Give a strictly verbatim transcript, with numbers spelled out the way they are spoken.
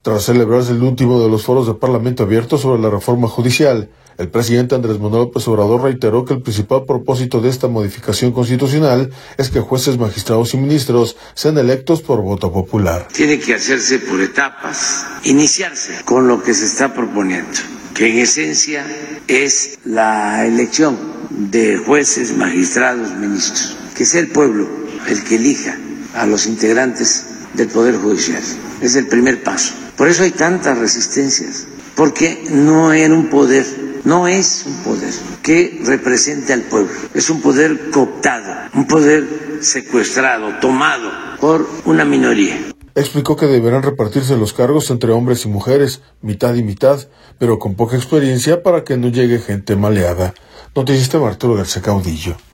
Tras celebrarse el último de los foros de Parlamento abierto sobre la reforma judicial, el presidente Andrés Manuel López Obrador reiteró que el principal propósito de esta modificación constitucional es que jueces, magistrados y ministros sean electos por voto popular. Tiene que hacerse por etapas, iniciarse con lo que se está proponiendo, que en esencia es la elección de jueces, magistrados, ministros, que sea el pueblo el que elija a los integrantes del Poder Judicial. Es el primer paso. Por eso hay tantas resistencias, porque no era un poder, no es un poder que represente al pueblo, es un poder cooptado, un poder secuestrado, tomado por una minoría. Explicó que deberán repartirse los cargos entre hombres y mujeres, mitad y mitad, pero con poca experiencia para que no llegue gente maleada. Noticias de Arturo García Caudillo.